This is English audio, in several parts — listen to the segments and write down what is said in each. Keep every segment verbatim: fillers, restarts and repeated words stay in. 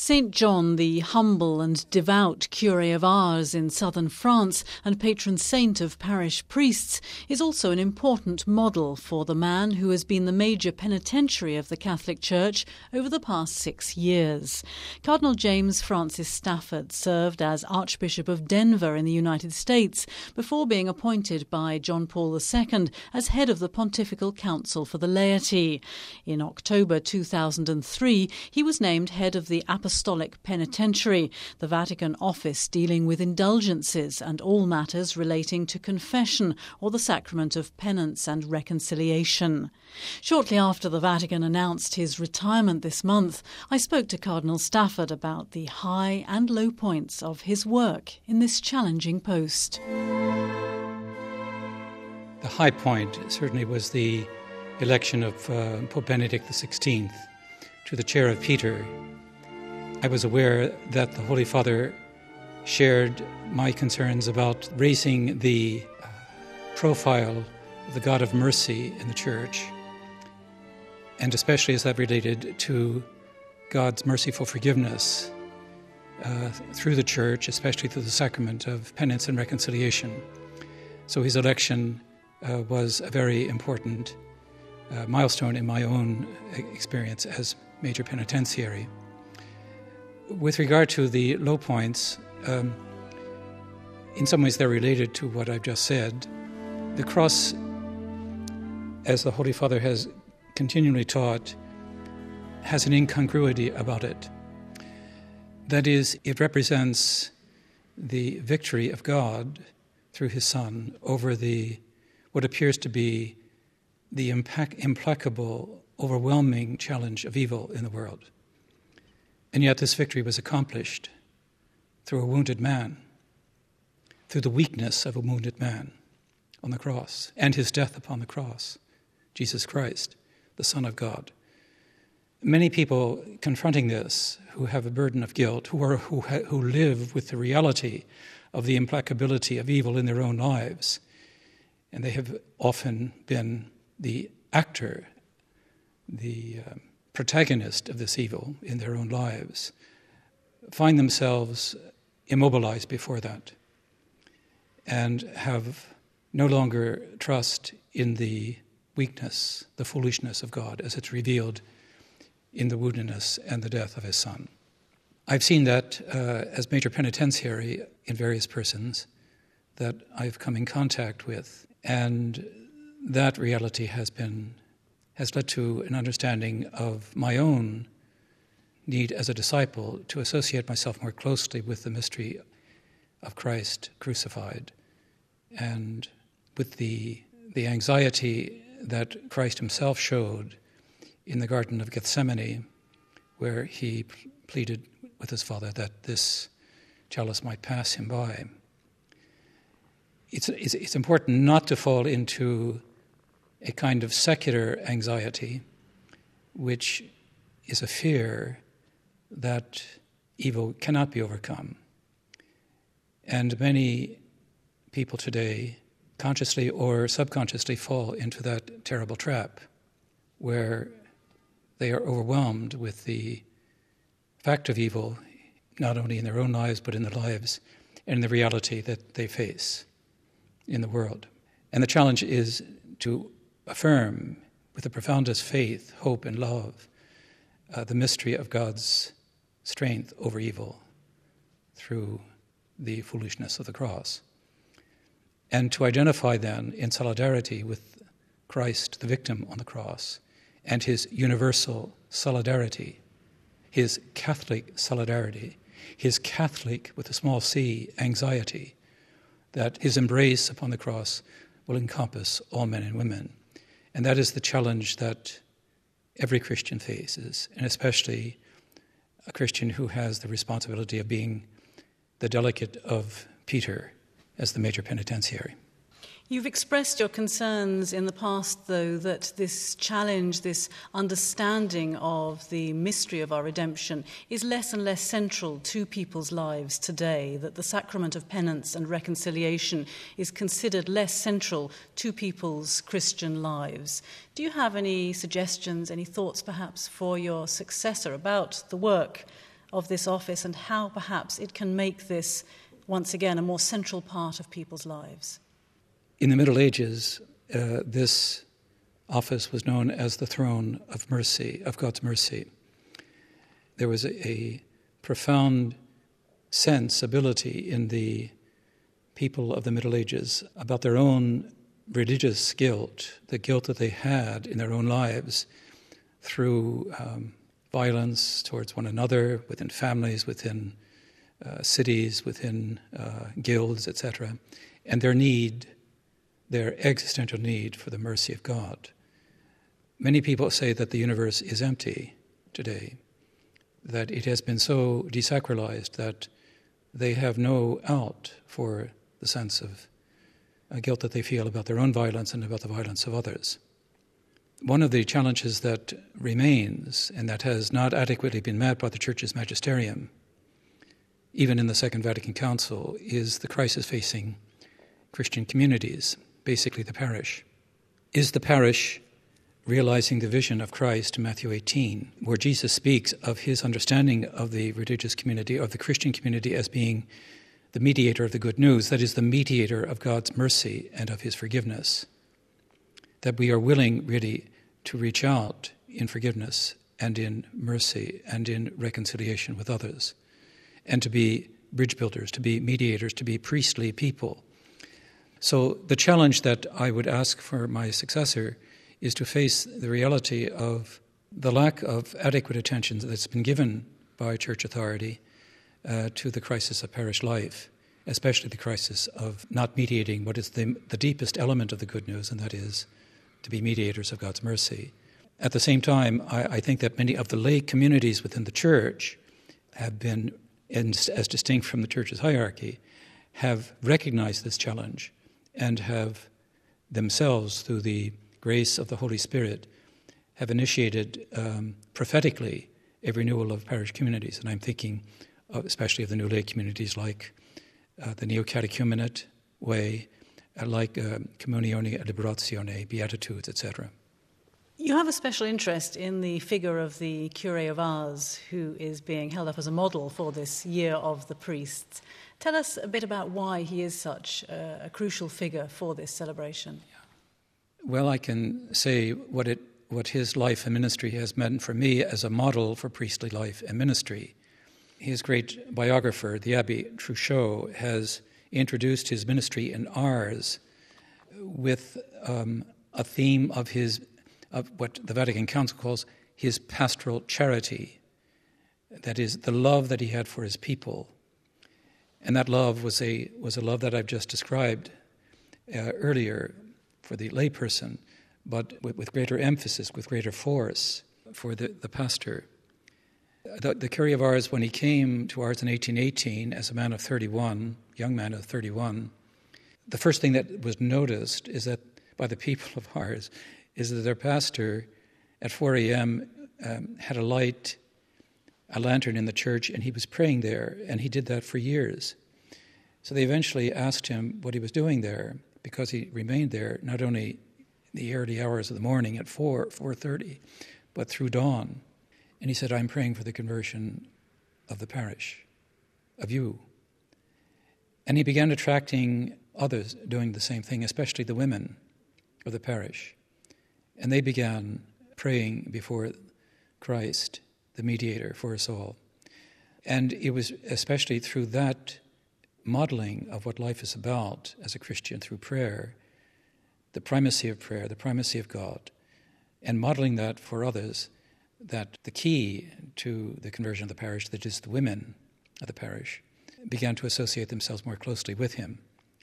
Saint John, the humble and devout Curé of Ars in southern France and patron saint of parish priests, is also an important model for the man who has been the major penitentiary of the Catholic Church over the past six years. Cardinal James Francis Stafford served as Archbishop of Denver in the United States before being appointed by John Paul the Second as head of the Pontifical Council for the Laity. In October two thousand three, he was named head of the Apostolic Penitentiary, the Vatican office dealing with indulgences and all matters relating to confession or the sacrament of penance and reconciliation. Shortly after the Vatican announced his retirement this month, I spoke to Cardinal Stafford about the high and low points of his work in this challenging post. The high point certainly was the election of uh, Pope Benedict the sixteenth to the chair of Peter. I was aware that the Holy Father shared my concerns about raising the uh, profile of the God of mercy in the Church, and especially as that related to God's merciful forgiveness uh, through the Church, especially through the sacrament of penance and reconciliation. So his election uh, was a very important uh, milestone in my own experience as major penitentiary. With regard to the low points, um, in some ways they're related to what I've just said. The cross, as the Holy Father has continually taught, has an incongruity about it. That is, it represents the victory of God through his Son over the what appears to be the impac- implacable, overwhelming challenge of evil in the world. And yet this victory was accomplished through a wounded man, through the weakness of a wounded man on the cross, and his death upon the cross, Jesus Christ, the Son of God. Many people confronting this, who have a burden of guilt, who are who ha, who live with the reality of the implacability of evil in their own lives, and they have often been the actor, the uh, protagonist of this evil in their own lives, find themselves immobilized before that and have no longer trust in the weakness, the foolishness of God as it's revealed in the woundedness and the death of his Son. I've seen that uh, as major penitentiary in various persons that I've come in contact with, and that reality has been has led to an understanding of my own need as a disciple to associate myself more closely with the mystery of Christ crucified and with the the anxiety that Christ himself showed in the Garden of Gethsemane, where he pleaded with his Father that this chalice might pass him by. It's, it's, it's important not to fall into a kind of secular anxiety, which is a fear that evil cannot be overcome. And many people today, consciously or subconsciously, fall into that terrible trap where they are overwhelmed with the fact of evil, not only in their own lives, but in the lives and in the reality that they face in the world. And the challenge is to affirm with the profoundest faith, hope, and love uh, the mystery of God's strength over evil through the foolishness of the cross. And to identify then in solidarity with Christ, the victim on the cross, and his universal solidarity, his Catholic solidarity, his Catholic, with a small c, anxiety, that his embrace upon the cross will encompass all men and women. And that is the challenge that every Christian faces, and especially a Christian who has the responsibility of being the delegate of Peter as the major penitentiary. You've expressed your concerns in the past, though, that this challenge, this understanding of the mystery of our redemption is less and less central to people's lives today, that the sacrament of penance and reconciliation is considered less central to people's Christian lives. Do you have any suggestions, any thoughts perhaps for your successor about the work of this office and how perhaps it can make this, once again, a more central part of people's lives? In the Middle Ages, uh, this office was known as the throne of mercy, of God's mercy. There was a, a profound sensibility in the people of the Middle Ages about their own religious guilt, the guilt that they had in their own lives through um, violence towards one another, within families, within uh, cities, within uh, guilds, et cetera, and their need, their existential need for the mercy of God. Many people say that the universe is empty today, that it has been so desacralized that they have no out for the sense of uh, guilt that they feel about their own violence and about the violence of others. One of the challenges that remains, and that has not adequately been met by the Church's magisterium, even in the Second Vatican Council, is the crisis facing Christian communities, basically the parish. Is the parish realizing the vision of Christ in Matthew eighteen, where Jesus speaks of his understanding of the religious community, of the Christian community, as being the mediator of the good news, that is, the mediator of God's mercy and of his forgiveness, that we are willing really to reach out in forgiveness and in mercy and in reconciliation with others, and to be bridge builders, to be mediators, to be priestly people. So the challenge that I would ask for my successor is to face the reality of the lack of adequate attention that's been given by church authority uh, to the crisis of parish life, especially the crisis of not mediating what is the, the deepest element of the good news, and that is to be mediators of God's mercy. At the same time, I, I think that many of the lay communities within the church have been, in, as distinct from the church's hierarchy, have recognized this challenge and have themselves, through the grace of the Holy Spirit, have initiated um, prophetically a renewal of parish communities. And I'm thinking of, especially of the new lay communities like uh, the Neo-Catechumenate way, uh, like uh, Comunione e Liberazione, Beatitudes, et cetera. You have a special interest in the figure of the Curé of Ars, who is being held up as a model for this Year of the Priests. Tell us a bit about why he is such a, a crucial figure for this celebration. Yeah. Well, I can say what it what his life and ministry has meant for me as a model for priestly life and ministry. His great biographer, the Abbé Truchot, has introduced his ministry in Ars with um, a theme of his of what the Vatican Council calls his pastoral charity. That is, the love that he had for his people. And that love was a was a love that I've just described uh, earlier for the layperson, but with, with greater emphasis, with greater force for the, the pastor. The, the Curé of Ars, when he came to Ars in eighteen eighteen as a man of thirty-one, young man of thirty-one, the first thing that was noticed is that by the people of Ars is that their pastor at four a.m. Um, had a light, a lantern in the church, and he was praying there, and he did that for years. So they eventually asked him what he was doing there, because he remained there not only in the early hours of the morning at four, four thirty, but through dawn. And he said, I'm praying for the conversion of the parish, of you. And he began attracting others doing the same thing, especially the women of the parish. And they began praying before Christ, the mediator for us all. And it was especially through that modeling of what life is about as a Christian, through prayer, the primacy of prayer, the primacy of God, and modeling that for others, that the key to the conversion of the parish, that is the women of the parish, began to associate themselves more closely with him.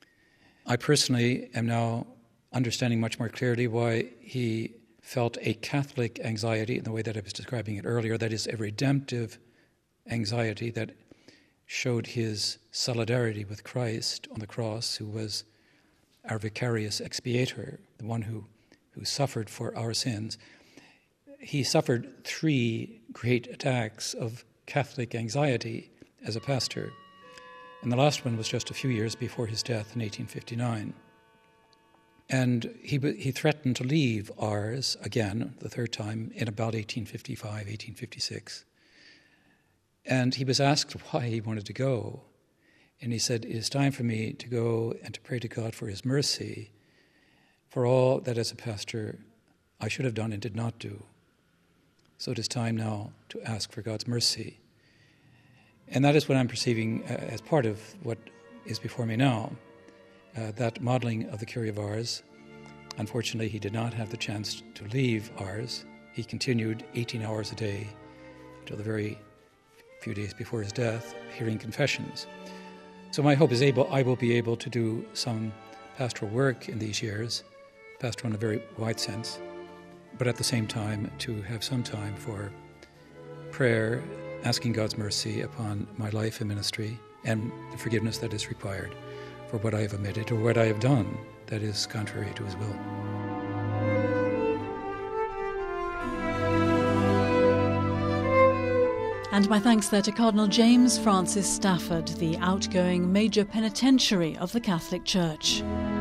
I personally am now understanding much more clearly why he felt a Catholic anxiety in the way that I was describing it earlier, that is a redemptive anxiety that showed his solidarity with Christ on the cross, who was our vicarious expiator, the one who, who suffered for our sins. He suffered three great attacks of Catholic anxiety as a pastor, and the last one was just a few years before his death in eighteen fifty-nine. And he he threatened to leave Ars again, the third time, in about eighteen fifty-five, eighteen fifty-six. And he was asked why he wanted to go. And he said, it is time for me to go and to pray to God for his mercy for all that as a pastor I should have done and did not do. So it is time now to ask for God's mercy. And that is what I'm perceiving uh, as part of what is before me now, uh, that modelling of the Curé of Ars. Unfortunately, he did not have the chance to leave Ars. He continued eighteen hours a day until the very few days before his death, hearing confessions. So my hope is able, I will be able to do some pastoral work in these years, pastoral in a very wide sense, but at the same time to have some time for prayer, asking God's mercy upon my life and ministry and the forgiveness that is required for what I have omitted or what I have done that is contrary to his will. And my thanks there to Cardinal James Francis Stafford, the outgoing Major Penitentiary of the Catholic Church.